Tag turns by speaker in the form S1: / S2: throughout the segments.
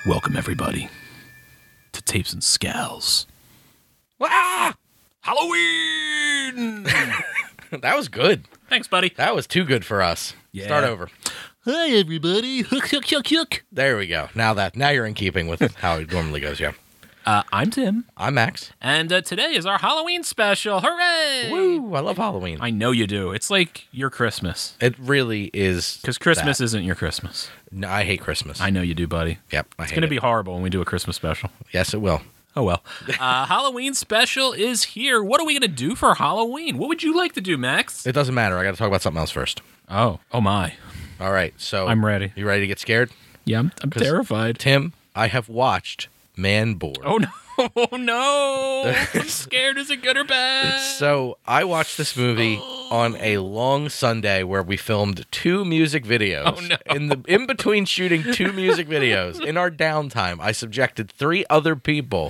S1: Welcome, everybody, to Tapes and Scowls.
S2: Ah!
S1: Halloween!
S2: That was good.
S1: Thanks, buddy.
S2: That was too good for us.
S1: Yeah.
S2: Start over.
S1: Hi, everybody. Hook, hook, hook, hook.
S2: There we go. Now you're in keeping with how it normally goes, yeah.
S1: I'm Tim,
S2: I'm Max.
S1: and today is our Halloween special. Hooray!
S2: Woo! I love Halloween.
S1: I know you do. It's like your Christmas.
S2: It really is.
S1: Because Christmas isn't your Christmas.
S2: No, I hate Christmas.
S1: I know you do, buddy.
S2: Yep.
S1: It's going to be horrible when we do a Christmas special.
S2: Yes, it will.
S1: Oh, well. Halloween special is here. What are we going to do for Halloween? What would you like to do, Max?
S2: It doesn't matter. I got to talk about something else first.
S1: Oh my.
S2: All right. So
S1: I'm ready.
S2: You ready to get scared?
S1: Yeah, I'm terrified.
S2: Tim, I have watched Man-Borg.
S1: Oh, no. Oh, no. I'm scared. Is it good or bad?
S2: So I watched this movie on a long Sunday where we filmed 2 music videos.
S1: Oh, no.
S2: In between shooting 2 music videos, in our downtime, I subjected 3 other people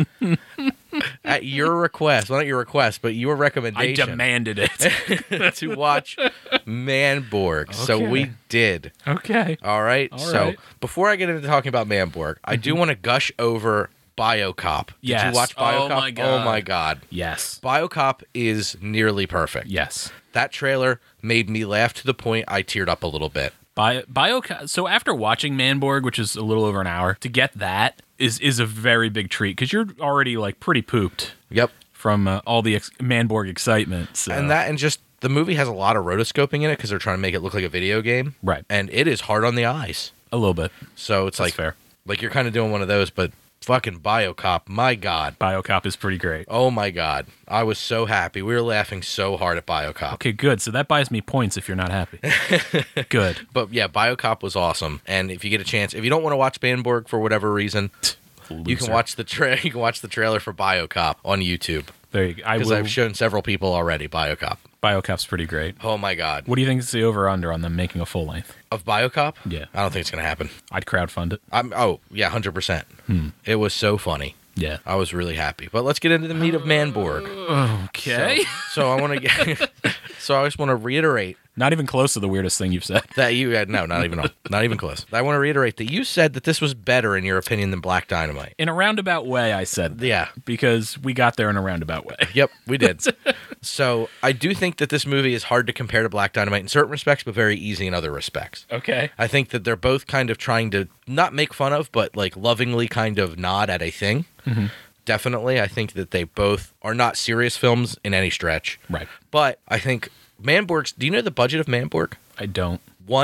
S2: at your request. Well, not your request, but your
S1: I
S2: recommendation.
S1: demanded it.
S2: to watch Man-Borg. So
S1: Okay.
S2: we did.
S1: Okay.
S2: All right.
S1: All
S2: So
S1: right.
S2: before I get into talking about Man-Borg, I do want to gush over BioCop. Did
S1: Yes.
S2: you watch
S1: Oh,
S2: BioCop?
S1: my God.
S2: Oh my God.
S1: Yes.
S2: BioCop is nearly perfect.
S1: Yes.
S2: That trailer made me laugh to the point I teared up a little bit.
S1: So after watching Manborg, which is a little over an hour, to get that is a very big treat because you're already like pretty pooped
S2: Yep.
S1: from all the Manborg excitement. So.
S2: And just the movie has a lot of rotoscoping in it because they're trying to make it look like a video game.
S1: Right.
S2: And it is hard on the eyes.
S1: A little bit.
S2: So it's
S1: That's
S2: like
S1: fair.
S2: Like you're kind of doing one of those, but fucking BioCop, my God.
S1: BioCop is pretty great.
S2: Oh my God. I was so happy. We were laughing so hard at BioCop.
S1: Okay, good. So that buys me points if you're not happy. Good.
S2: But yeah, BioCop was awesome. And if you get a chance, if you don't want to watch Manborg for whatever reason, you can watch the trailer for BioCop on YouTube.
S1: There you go.
S2: Because I've shown several people already BioCop.
S1: BioCop's pretty great.
S2: Oh my God.
S1: What do you think is the over/under on them making a full length?
S2: Of BioCop?
S1: Yeah.
S2: I don't think it's going to happen.
S1: I'd crowdfund it.
S2: 100%. It was so funny.
S1: Yeah.
S2: I was really happy. But let's get into the meat of Manborg.
S1: Okay.
S2: So I want to get. So I just want to reiterate
S1: Not even close to the weirdest thing you've said.
S2: that you had not even close. I want to reiterate that you said that this was better in your opinion than Black Dynamite.
S1: In a roundabout way, I said that.
S2: Yeah.
S1: Because we got there in a roundabout way.
S2: Yep, we did. So I do think that this movie is hard to compare to Black Dynamite in certain respects, but very easy in other respects.
S1: Okay.
S2: I think that they're both kind of trying to not make fun of, but like lovingly kind of nod at a thing.
S1: Mm-hmm.
S2: Definitely. I think that they both are not serious films in any stretch.
S1: Right.
S2: But I think Manborg's, do you know the budget of Manborg?
S1: I don't.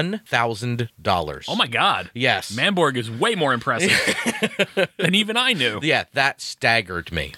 S2: $1,000.
S1: Oh my God.
S2: Yes.
S1: Manborg is way more impressive than even I knew.
S2: Yeah, that staggered me.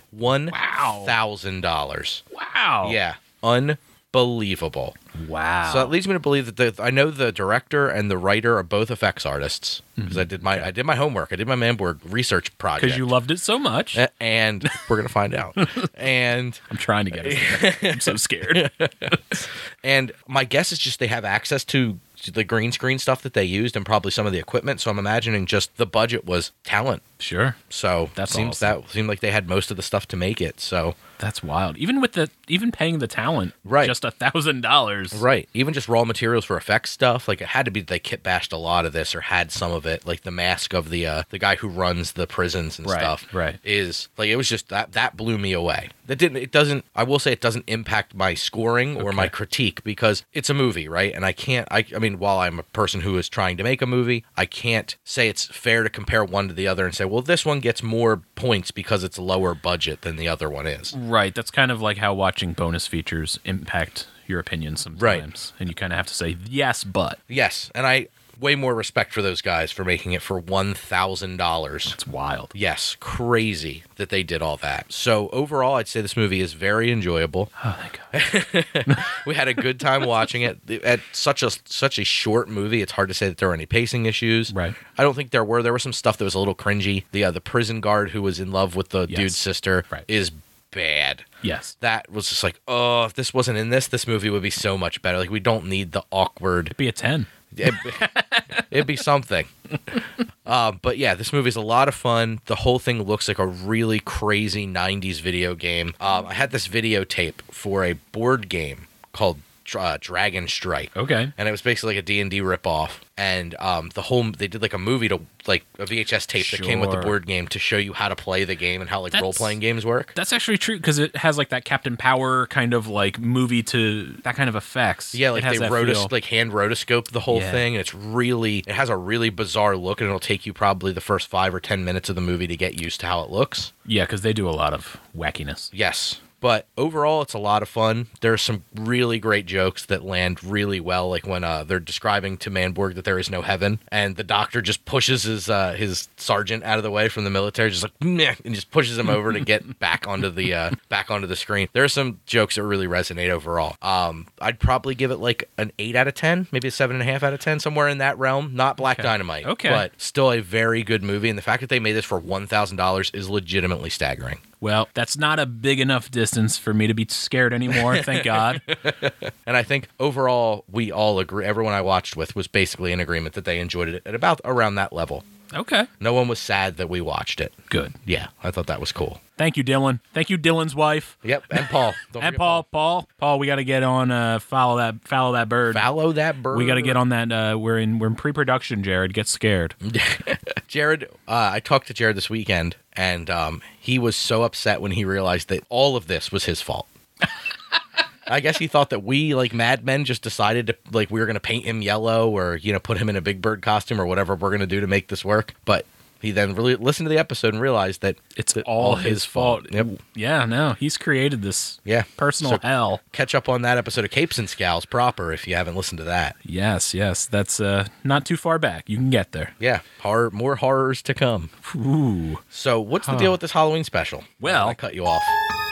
S2: $1,000.
S1: Wow.
S2: Yeah. Unbelievable.
S1: Wow.
S2: So that leads me to believe that I know the director and the writer are both effects artists because I did my homework. I did my Manborg research project.
S1: Because you loved it so much.
S2: And we're gonna find out. And
S1: I'm trying to get it. I'm so scared.
S2: and my guess is just they have access to the green screen stuff that they used and probably some of the equipment. So I'm imagining just the budget was talent.
S1: Sure.
S2: So
S1: That's
S2: that
S1: awesome.
S2: seemed like they had most of the stuff to make it. So
S1: That's wild. Even paying the talent,
S2: Right.
S1: just $1,000.
S2: right, even just raw materials for effects stuff, like it had to be they kit bashed a lot of this or had some of it, like the mask of the guy who runs the prisons and
S1: Right,
S2: stuff.
S1: right.
S2: Is like it was just that blew me away. It doesn't. I will say it doesn't impact my scoring or my critique because it's a movie, right? And I mean, while I'm a person who is trying to make a movie, I can't say it's fair to compare one to the other and say, well, this one gets more points because it's lower budget than the other one is.
S1: Right. That's kind of like how watching bonus features impact your opinion sometimes.
S2: Right.
S1: And you kind of have to say, yes, but.
S2: Yes, and I way more respect for those guys for making it for $1,000.
S1: It's wild.
S2: Yes, crazy that they did all that. So overall, I'd say this movie is very enjoyable.
S1: Oh, thank God.
S2: We had a good time watching it. At such a short movie, it's hard to say that there were any pacing issues.
S1: Right.
S2: I don't think there were. There was some stuff that was a little cringy. The prison guard who was in love with the
S1: Yes.
S2: dude's sister
S1: Right.
S2: is bad.
S1: Yes.
S2: That was just like, oh, if this wasn't in this movie would be so much better. Like, we don't need the awkward.
S1: Be a 10.
S2: It'd be something. But yeah, this movie's a lot of fun. The whole thing looks like a really crazy 90s video game. I had this videotape for a board game called Dragon Strike.
S1: Okay.
S2: And it was basically like a D&D ripoff. and they did like a movie to like a VHS tape that came with the
S1: Sure.
S2: board game to show you how to play the game and how like
S1: That's-
S2: role playing games work.
S1: That's actually true because it has like that Captain Power kind of like movie to that kind of effects.
S2: Yeah,
S1: It
S2: like
S1: has
S2: they
S1: that feel.
S2: hand rotoscope the whole
S1: Yeah.
S2: thing, and it has a really bizarre look, and it'll take you probably the first 5 or 10 minutes of the movie to get used to how it looks.
S1: Yeah, because they do a lot of wackiness.
S2: Yes. But overall, it's a lot of fun. There are some really great jokes that land really well, like when they're describing to Manborg that there is no heaven, and the doctor just pushes his sergeant out of the way from the military, just like meh, and just pushes him over to get back onto the screen. There are some jokes that really resonate overall. I'd probably give it like an 8 out of 10, maybe a 7.5 out of 10, somewhere in that realm. Not Black Dynamite,
S1: Okay.
S2: but still a very good movie. And the fact that they made this for $1,000 is legitimately staggering.
S1: Well, that's not a big enough distance for me to be scared anymore, thank God.
S2: And I think overall, we all agree, everyone I watched with was basically in agreement that they enjoyed it at about around that level.
S1: Okay.
S2: No one was sad that we watched it.
S1: Good.
S2: Yeah, I thought that was cool.
S1: Thank you, Dylan. Thank you, Dylan's wife.
S2: Yep, and Paul. Don't
S1: And
S2: forget
S1: Paul, we got to get on follow that bird.
S2: Follow that bird.
S1: We got to get on that. We're in pre-production. Jared, get scared.
S2: Jared, I talked to Jared this weekend, and he was so upset when he realized that all of this was his fault. I guess he thought that we, like Mad Men, just decided to, like, we were going to paint him yellow or, put him in a Big Bird costume or whatever we're going to do to make this work. But he then really listened to the episode and realized that
S1: It's
S2: that
S1: all his fault.
S2: Yep.
S1: Yeah, no, he's created this
S2: Yeah.
S1: personal
S2: So
S1: hell.
S2: catch up on that episode of Capes and Scowls proper if you haven't listened to that.
S1: Yes, that's not too far back. You can get there.
S2: Yeah. More horrors to come.
S1: Ooh.
S2: So what's the deal with this Halloween special?
S1: Well-
S2: I cut you off.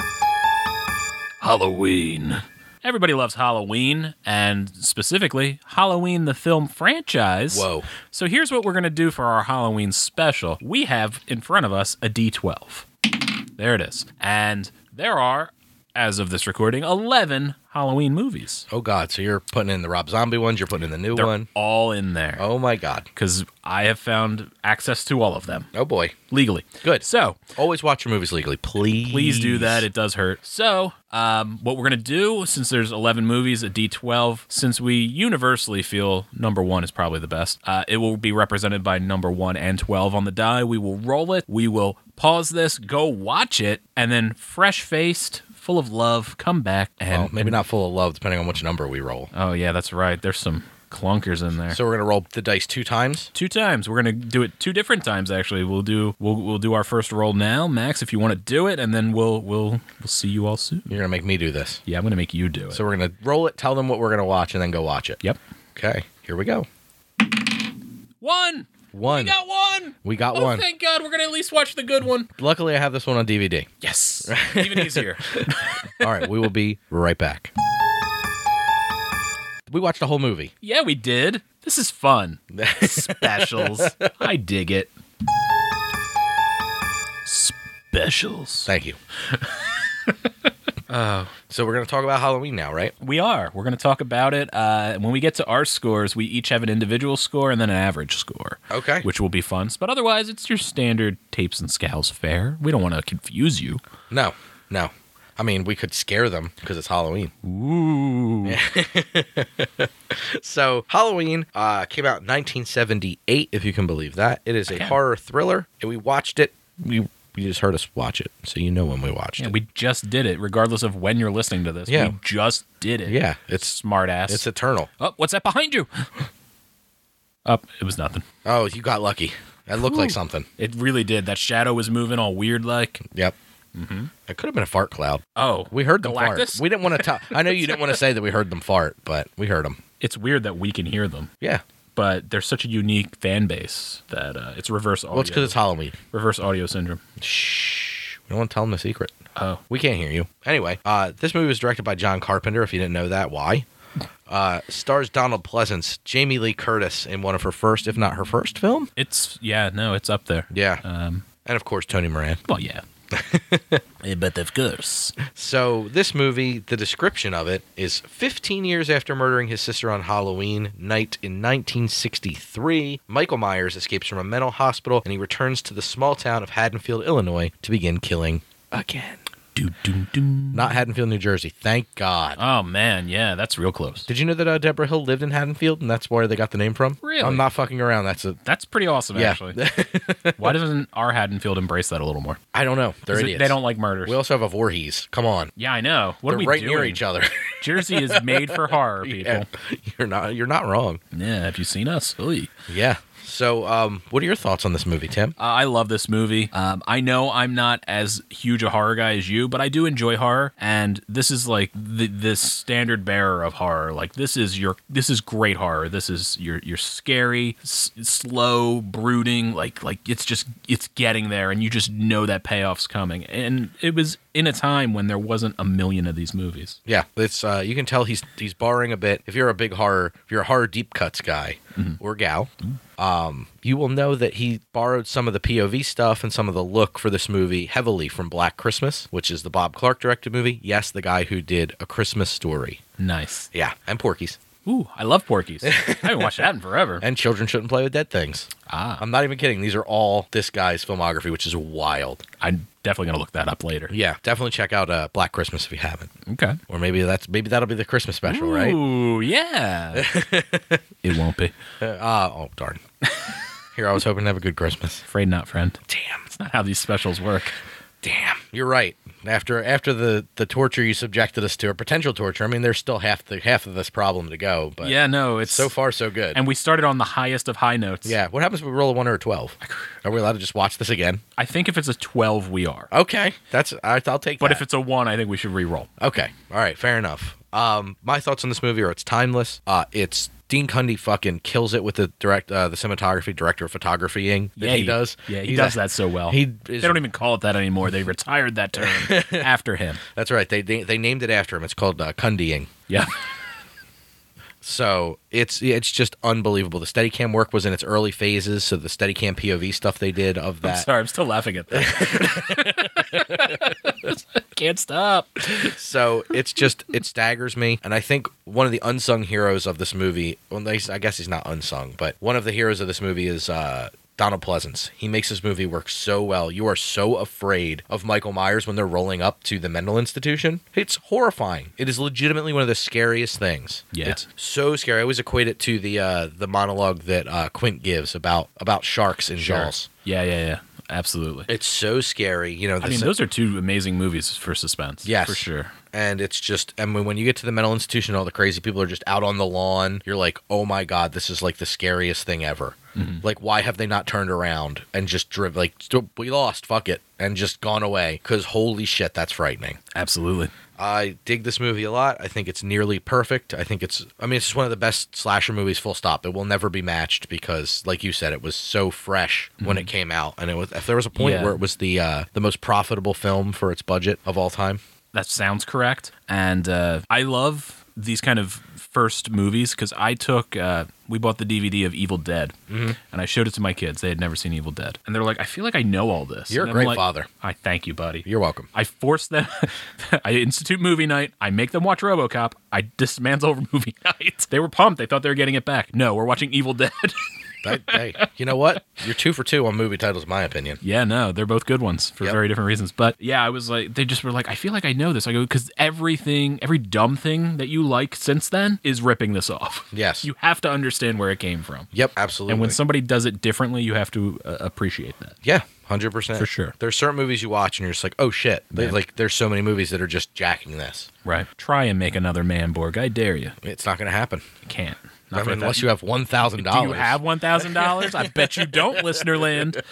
S1: Halloween. Everybody loves Halloween, and specifically Halloween the film franchise.
S2: Whoa.
S1: So here's what we're going to do for our Halloween special. We have in front of us a D12. There it is. And there are, as of this recording, 11 Halloween movies.
S2: Oh, God. So you're putting in the Rob Zombie ones. You're putting in the new
S1: They're
S2: one.
S1: all in there.
S2: Oh, my God.
S1: Because I have found access to all of them
S2: Oh, boy.
S1: legally.
S2: Good.
S1: So
S2: Always watch your movies legally.
S1: please do that. It does hurt. So, what we're going to do, since there's 11 movies, a D12, since we universally feel number 1 is probably the best, it will be represented by number 1 and 12 on the die. We will roll it. We will pause this, go watch it, and then fresh-faced, full of love, come back and...
S2: Well, maybe not full of love, depending on which number we roll.
S1: Oh, yeah, that's right. There's some clunkers in there.
S2: So we're going to roll the dice 2 times.
S1: 2 times. We're gonna do it 2 different times. Actually, we'll do our first roll now, Max. If you want to do it, and then we'll see you all soon.
S2: You're going to make me do this.
S1: Yeah, I'm gonna make you do it.
S2: So we're going to roll it, tell them what we're going to watch, and then go watch it.
S1: Yep.
S2: Okay. Here we go.
S1: 1.
S2: One.
S1: We got 1.
S2: We got
S1: Oh,
S2: one.
S1: thank God. We're gonna at least watch the good one.
S2: Luckily, I have this one on DVD.
S1: Yes. Even easier.
S2: All right. We will be right back. We watched the whole movie.
S1: Yeah, we did. This is fun. Specials. I dig it. Specials.
S2: Thank you. So we're going to talk about Halloween now, right?
S1: We are. We're going to talk about it. When we get to our scores, we each have an individual score and then an average score.
S2: Okay.
S1: Which will be fun. But otherwise, it's your standard Tapes and Scowls fare. We don't want to confuse you.
S2: No. I mean, we could scare them because it's Halloween.
S1: Ooh.
S2: So Halloween came out in 1978, if you can believe that. It is a horror thriller, and we watched it. You just heard us watch it, so you know when we watched
S1: Yeah,
S2: it.
S1: we just did it, regardless of when you're listening to this.
S2: Yeah.
S1: We just did it.
S2: Yeah,
S1: It's smart ass.
S2: it's eternal.
S1: Oh, what's that behind you? Up. It was nothing.
S2: Oh, you got lucky. That looked like something.
S1: It really did. That shadow was moving all weird like.
S2: Yep. Mm-hmm. It could have been a fart cloud.
S1: Oh.
S2: We heard them
S1: Galactus?
S2: fart. We didn't want to tell. I know you didn't want to say that we heard them fart, but we heard them.
S1: It's weird that we can hear them.
S2: Yeah.
S1: But they're such a unique fan base that it's reverse audio.
S2: Well, it's because it's Halloween.
S1: reverse audio syndrome.
S2: Shh. We don't want to tell them the secret.
S1: Oh.
S2: We can't hear you. Anyway, this movie was directed by John Carpenter, if you didn't know that. Why? Stars Donald Pleasance, Jamie Lee Curtis in one of her first, if not her first film.
S1: It's up there.
S2: Yeah.
S1: Um,
S2: And of course, Tony Moran.
S1: well, yeah. But of course.
S2: So this movie, the description of it is 15 years after murdering his sister on Halloween night in 1963, Michael Myers escapes from a mental hospital and he returns to the small town of Haddonfield, Illinois to begin killing again. Not Haddonfield, New Jersey. Thank God.
S1: Oh, man. Yeah, that's real close.
S2: Did you know that Deborah Hill lived in Haddonfield, and that's where they got the name from?
S1: Really?
S2: I'm not fucking around.
S1: That's pretty awesome,
S2: Yeah.
S1: actually. Why doesn't our Haddonfield embrace that a little more?
S2: I don't know. They're
S1: 'Cause
S2: idiots.
S1: They don't like murders.
S2: We also have a Voorhees. Come on.
S1: Yeah, I know. What
S2: They're
S1: are we
S2: right
S1: doing?
S2: near each other.
S1: Jersey is made for horror, people.
S2: Yeah. You're not wrong.
S1: Yeah, have you seen us? Oy.
S2: Yeah. So, what are your thoughts on this movie, Tim?
S1: I love this movie. I know I'm not as huge a horror guy as you, but I do enjoy horror, and this is like the standard bearer of horror. Like this is great horror. This is your scary, slow, brooding. Like it's getting there, and you just know that payoff's coming. And it was in a time when there wasn't a million of these movies.
S2: Yeah, it's you can tell he's borrowing a bit. If you're a horror deep cuts guy or gal, you will know that he borrowed some of the POV stuff and some of the look for this movie heavily from Black Christmas, which is the Bob Clark directed movie. Yes, the guy who did A Christmas Story.
S1: Nice.
S2: Yeah, and Porky's.
S1: Ooh, I love Porky's. I haven't watched that in forever.
S2: And Children Shouldn't Play with Dead Things. I'm not even kidding. These are all this guy's filmography, which is wild.
S1: I'm definitely going to look that up later.
S2: Yeah, definitely check out Black Christmas if you haven't.
S1: Okay.
S2: Or maybe that'll be the Christmas special, right?
S1: Ooh, yeah. It won't be.
S2: Oh, darn. Here, I was hoping to have a good Christmas.
S1: Afraid not, friend.
S2: Damn.
S1: It's not how these specials work.
S2: Damn. You're right. After the torture you subjected us to, or potential torture, I mean, there's still half of this problem to go. But
S1: yeah, no, it's
S2: so far so good.
S1: And we started on the highest of high notes.
S2: Yeah. What happens if we roll a 1 or a 12? Are we allowed to just watch this again?
S1: I think if it's a 12, we are.
S2: Okay. I'll take that.
S1: But if it's a 1, I think we should re-roll.
S2: Okay. All right. Fair enough. My thoughts on this movie are it's timeless. It's Dean Cundey fucking kills it with the cinematography, director of photographying that he does.
S1: Yeah, he does that so well. They don't even call it that anymore. They retired that term after him.
S2: That's right. They named it after him. It's called Cundeying.
S1: Yeah.
S2: So it's just unbelievable. The Steadicam work was in its early phases, so the Steadicam POV stuff they did of that.
S1: I'm sorry, I'm still laughing at that. Can't stop.
S2: So it staggers me, and I think one of the unsung heroes of this movie, well, I guess he's not unsung, but one of the heroes of this movie is Donald Pleasance. He makes this movie work so well. You are so afraid of Michael Myers when they're rolling up to the Mental Institution. It's horrifying. It is legitimately one of the scariest things.
S1: Yeah.
S2: It's so scary. I always equate it to the monologue that Quint gives about sharks in Jaws.
S1: Yeah. Absolutely.
S2: It's so scary. You know,
S1: I mean, those are two amazing movies for suspense.
S2: Yes.
S1: For sure.
S2: And it's just, and when you get to the mental institution, all the crazy people are just out on the lawn. You're like, oh my God, this is like the scariest thing ever. Mm-hmm. Like, why have they not turned around and just driven, like, we lost, fuck it, and just gone away? Because holy shit, that's frightening.
S1: Absolutely.
S2: I dig this movie a lot. I think it's nearly perfect. I think it's just one of the best slasher movies, full stop. It will never be matched because, like you said, it was so fresh when it came out. And if there was a point where it was the most profitable film for its budget of all time.
S1: That sounds correct. And I love these kind of first movies because we bought the DVD of Evil Dead and I showed it to my kids. They had never seen Evil Dead. And they're like, I feel like I know all this.
S2: You're
S1: and
S2: a great father.
S1: I thank you, buddy.
S2: You're welcome.
S1: I force them. I institute movie night. I make them watch RoboCop. I dismantle movie night. They were pumped. They thought they were getting it back. No, we're watching Evil Dead.
S2: Hey, you know what? You're 2 for 2 on movie titles, in my opinion.
S1: Yeah, no, they're both good ones for very different reasons. But yeah, I was like, they just were like, I feel like I know this. I go, because every dumb thing that you like since then is ripping this off.
S2: Yes.
S1: You have to understand where it came from.
S2: Yep, absolutely.
S1: And when somebody does it differently, you have to appreciate that.
S2: Yeah, 100%.
S1: For sure.
S2: There's certain movies you watch and you're just like, oh shit. There's so many movies that are just jacking this.
S1: Right. Try and make another Manborg. I dare you.
S2: It's not going to happen.
S1: You can't.
S2: Unless you have $1,000.
S1: Do you have $1,000? I bet you don't, Listenerland.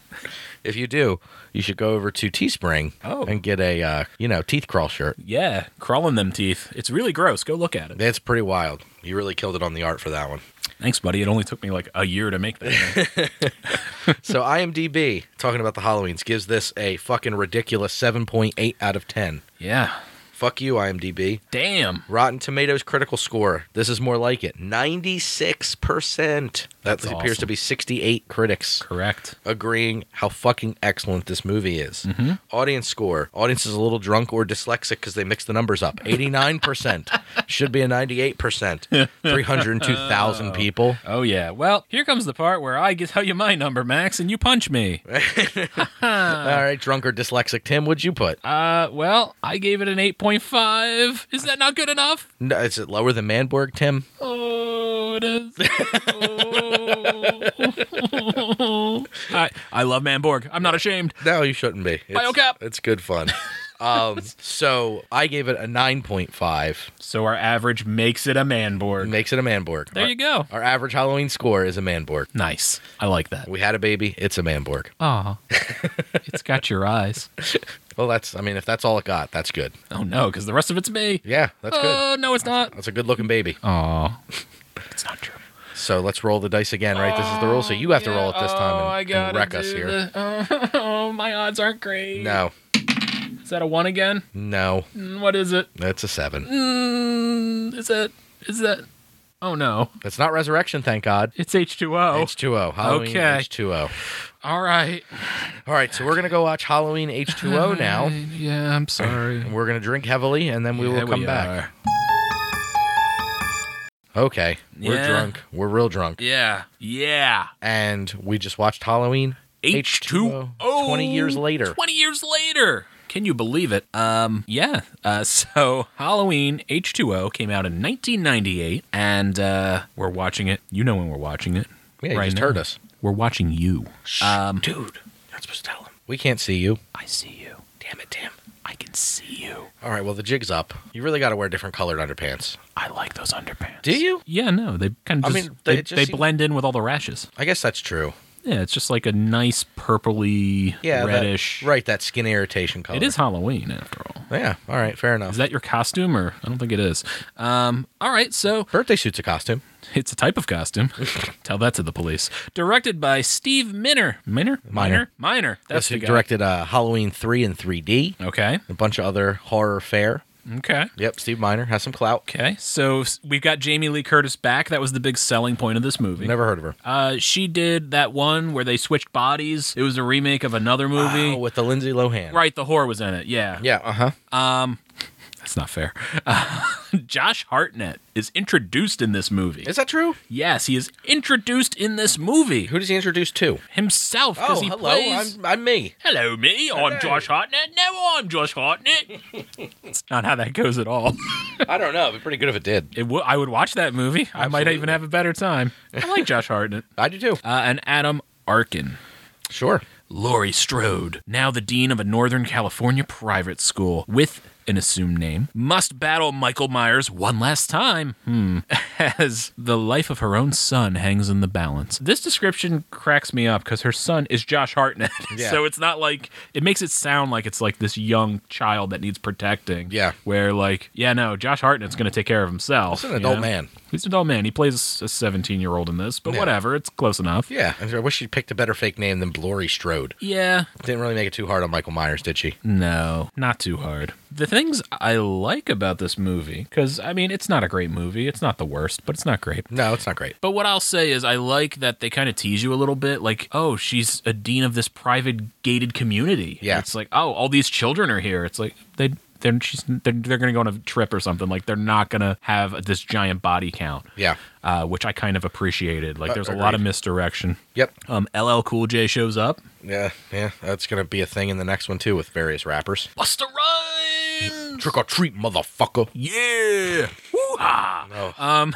S2: If you do, you should go over to Teespring and get a teeth crawl shirt.
S1: Yeah, crawling them teeth. It's really gross. Go look at it.
S2: It's pretty wild. You really killed it on the art for that one.
S1: Thanks, buddy. It only took me like a year to make that.
S2: So talking about the Halloweens, gives this a fucking ridiculous 7.8 out of 10.
S1: Yeah.
S2: Fuck you, IMDb.
S1: Damn.
S2: Rotten Tomatoes critical score. This is more like it. 96%. That appears
S1: awesome.
S2: to be 68 critics
S1: Correct.
S2: agreeing how fucking excellent this movie is. Audience score. Audience is a little drunk or dyslexic because they mix the numbers up. 89%. Should be a 98%. 302,000 people.
S1: Oh, yeah. Well, here comes the part where I tell you my number, Max, and you punch me.
S2: All right, drunk or dyslexic Tim, what'd you put?
S1: Well, I gave it an 8.5. Is that not good enough?
S2: No, is it lower than Manborg, Tim?
S1: Oh, it is. Oh. I love Manborg. I'm not ashamed.
S2: No, you shouldn't be.
S1: Biocap.
S2: It's good fun. So I gave it a 9.5.
S1: So our average makes it a Manborg.
S2: Makes it a Manborg.
S1: There you go.
S2: Our average Halloween score is a Manborg.
S1: Nice. I like that.
S2: We had a baby. It's a Manborg.
S1: Aw. It's got your eyes.
S2: Well, if that's all it got, that's good.
S1: Oh, no, because the rest of it's me.
S2: Yeah, that's good.
S1: Oh, no, it's not.
S2: That's a good looking baby.
S1: Aw. It's not true.
S2: So let's roll the dice again, right? This is the rule. So you have to roll it this time and wreck us here.
S1: Oh, my odds aren't great.
S2: No.
S1: Is that a 1 again?
S2: No.
S1: What is it?
S2: That's a 7.
S1: Is that? Oh, no.
S2: It's not resurrection, thank God.
S1: It's H2O.
S2: H2O. Halloween
S1: Okay.
S2: H2O.
S1: All right.
S2: All right, so we're going to go watch Halloween H2O now.
S1: Yeah, I'm sorry.
S2: And we're going to drink heavily, and then we will come back.
S1: are.
S2: Okay, we're
S1: Yeah.
S2: drunk. We're real drunk.
S1: Yeah. Yeah.
S2: And we just watched Halloween
S1: H2O.
S2: 20 years later.
S1: 20 years later. Can you believe it? Yeah. So Halloween H2O came out in 1998, and we're watching it. You know when we're watching it.
S2: Yeah, you
S1: right
S2: just
S1: now.
S2: heard us.
S1: We're watching you.
S2: Dude, you're not supposed to tell him. We can't see you.
S1: I see you.
S2: Damn it, Tim.
S1: I can see you.
S2: All right, well, the jig's up. You really got to wear different colored underpants.
S1: I like those underpants.
S2: Do you?
S1: Yeah, no, they kind of just,
S2: they
S1: they
S2: just seem-
S1: blend in with all the rashes.
S2: I guess that's true.
S1: Yeah, it's just like a nice purpley,
S2: Yeah,
S1: reddish.
S2: Right, that skin irritation color.
S1: It is Halloween, after all.
S2: Yeah, all right, fair enough.
S1: Is that your costume, or I don't think it is. All right, so
S2: Birthday suit's a costume.
S1: it's a type of costume. Tell that to the police. Directed by Steve Miner. Miner. That's the
S2: he
S1: guy.
S2: directed Halloween 3 in 3D.
S1: Okay.
S2: A bunch of other horror fare.
S1: Okay.
S2: Yep, Steve Miner has some clout.
S1: Okay. So we've got Jamie Lee Curtis back. That was the big selling point of this movie.
S2: Never heard of her.
S1: She did that one where they switched bodies. It was a remake of another movie.
S2: Oh, with the Lindsay Lohan.
S1: Right, the whore was in it. Yeah.
S2: Yeah, uh-huh.
S1: That's not fair. Josh Hartnett is introduced in this movie.
S2: Is that true?
S1: Yes, he is introduced in this movie.
S2: Who does he introduce to?
S1: Himself, because
S2: Oh,
S1: he
S2: hello,
S1: plays...
S2: I'm me.
S1: Hello, me. I'm Josh Hartnett. No, I'm Josh Hartnett. It's not how that goes at all.
S2: I don't know. It'd be pretty good if it did.
S1: I would watch that movie. I might even have a better time. I like Josh Hartnett.
S2: I do too.
S1: And Adam Arkin.
S2: Sure.
S1: Laurie Strode, now the dean of a Northern California private school with an assumed name, must battle Michael Myers one last time as the life of her own son hangs in the balance. This description cracks me up because her son is Josh Hartnett.
S2: Yeah.
S1: So it's not like, it makes it sound like it's like this young child that needs protecting.
S2: Yeah.
S1: Where like, yeah, no, Josh Hartnett's going to take care of himself.
S2: He's an
S1: you
S2: adult
S1: know?
S2: man.
S1: He's an adult man. He plays a 17-year-old in this, but
S2: Yeah.
S1: whatever. It's close enough.
S2: Yeah. I wish she picked a better fake name than Laurie Strode.
S1: Yeah.
S2: Didn't really make it too hard on Michael Myers, did she?
S1: No, not too hard. The things I like about this movie, because, I mean, it's not a great movie. It's not the worst, but it's not great.
S2: No, it's not great.
S1: But what I'll say is I like that they kind of tease you a little bit. Like, oh, she's a dean of this private gated community.
S2: Yeah.
S1: It's like, oh, all these children are here. It's like, they're going to go on a trip or something. Like, they're not going to have this giant body count.
S2: Yeah.
S1: Which I kind of appreciated. Like, there's a lot of
S2: Agreed.
S1: misdirection.
S2: Yep.
S1: LL Cool J shows up.
S2: Yeah. That's going to be a thing in the next one, too, with various rappers.
S1: Busta Rhymes!
S2: Trick or treat, motherfucker.
S1: Yeah! Woo-ha!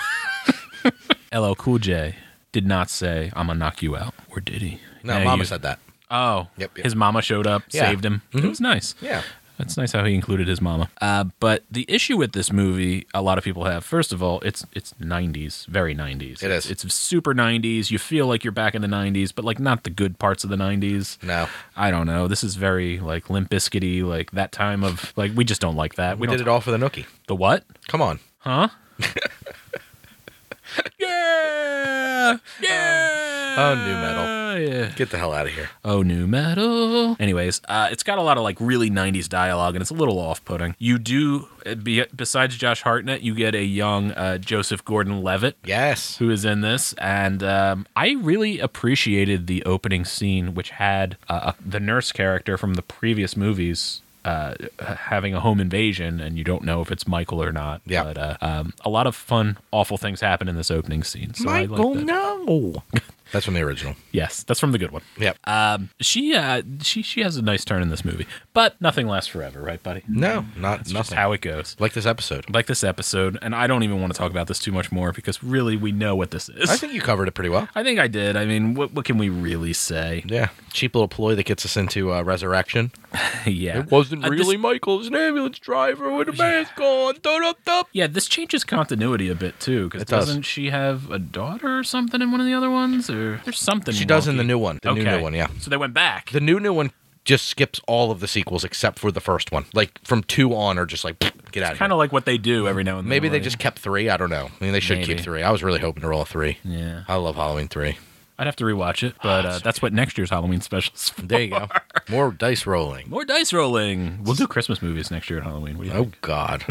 S2: No.
S1: LL Cool J did not say, I'm gonna knock you out. Or did he?
S2: No,
S1: Yeah,
S2: Mama
S1: you-
S2: said that.
S1: Oh.
S2: Yep.
S1: His mama showed up,
S2: Yeah.
S1: saved him. It was nice.
S2: Yeah.
S1: That's nice how he included his mama. But the issue with this movie, a lot of people have, first of all, it's 90s, very 90s.
S2: It is.
S1: It's super 90s. You feel like you're back in the 90s, but like not the good parts of the 90s.
S2: No.
S1: I don't know. This is very like Limp Bizkit-y, like that time of, like, we just don't like that.
S2: We
S1: don't
S2: did it all for the Nookie.
S1: The what?
S2: Come on.
S1: Huh? Yeah! Yeah!
S2: Oh, new metal.
S1: yeah.
S2: Get the hell out of here.
S1: Oh, new metal. Anyways, it's got a lot of like really 90s dialogue, and it's a little off-putting. You do, besides Josh Hartnett, you get a young Joseph Gordon-Levitt.
S2: Yes.
S1: Who is in this, and I really appreciated the opening scene, which had the nurse character from the previous movies having a home invasion, and you don't know if it's Michael or not.
S2: Yeah.
S1: But a lot of fun, awful things happen in this opening scene. So I like that.
S2: No. That's from the original.
S1: Yes, that's from the good one.
S2: Yep.
S1: She has a nice turn in this movie, but nothing lasts forever, right, buddy?
S2: No,
S1: That's
S2: nothing.
S1: just how it goes.
S2: Like this episode.
S1: Like this episode, and I don't even want to talk about this too much more because really we know what this is.
S2: I think you covered it pretty well.
S1: I think I did. I mean, what can we really say?
S2: Yeah. Cheap little ploy that gets us into Resurrection.
S1: Yeah.
S2: It wasn't really Michael. It was an ambulance driver with a mask on.
S1: Yeah, this changes continuity a bit too, because
S2: It does.
S1: doesn't she have a daughter or something in one of the other ones, or there's something?
S2: She does in
S1: wonky.
S2: the new one. The new one, yeah.
S1: So they went back.
S2: The new one just skips all of the sequels except for the first one. Like from 2 on, or just like get out of here.
S1: Kind of like what they do every now and then.
S2: Maybe they
S1: right?
S2: just kept 3. I don't know. I mean, they should
S1: Maybe.
S2: keep 3. I was really hoping to roll a 3.
S1: Yeah,
S2: I love Halloween 3.
S1: I'd have to rewatch it, but that's what next year's Halloween specials.
S2: There you go. More dice rolling.
S1: More dice rolling. We'll do Christmas movies next year at Halloween. What do you
S2: Oh God.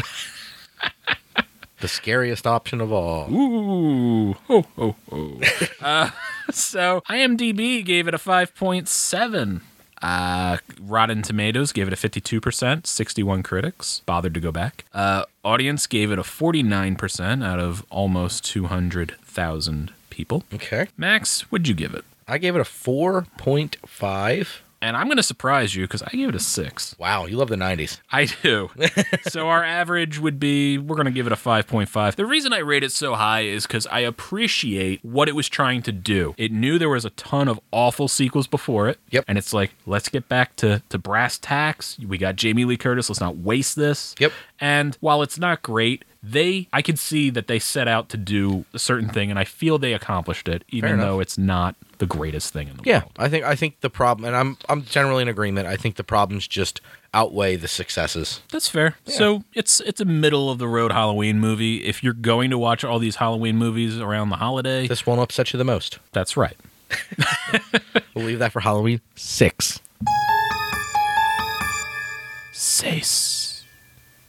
S2: The scariest option of all.
S1: Ooh. Oh, oh, oh. So IMDb gave it a 5.7. Rotten Tomatoes gave it a 52%, 61 critics bothered to go back. Audience gave it a 49% out of almost 200,000 people.
S2: Okay.
S1: Max, what'd you give it?
S2: I gave it a 4.5.
S1: And I'm going to surprise you because I gave it a 6.
S2: Wow, you love the 90s.
S1: I do. So our average would be, we're going to give it a 5.5. The reason I rate it so high is because I appreciate what it was trying to do. It knew there was a ton of awful sequels before it.
S2: Yep.
S1: And it's like, let's get back to brass tacks. We got Jamie Lee Curtis. Let's not waste this.
S2: Yep.
S1: And while it's not great, I could see that they set out to do a certain thing, and I feel they accomplished it, even though it's not the greatest thing in the world.
S2: I think the problem, and I'm generally in agreement. I think the problems just outweigh the successes.
S1: That's fair. Yeah. So it's a middle of the road Halloween movie. If you're going to watch all these Halloween movies around the holiday,
S2: This won't upset you the most.
S1: that's right.
S2: We'll leave that for Halloween 6.
S1: 6.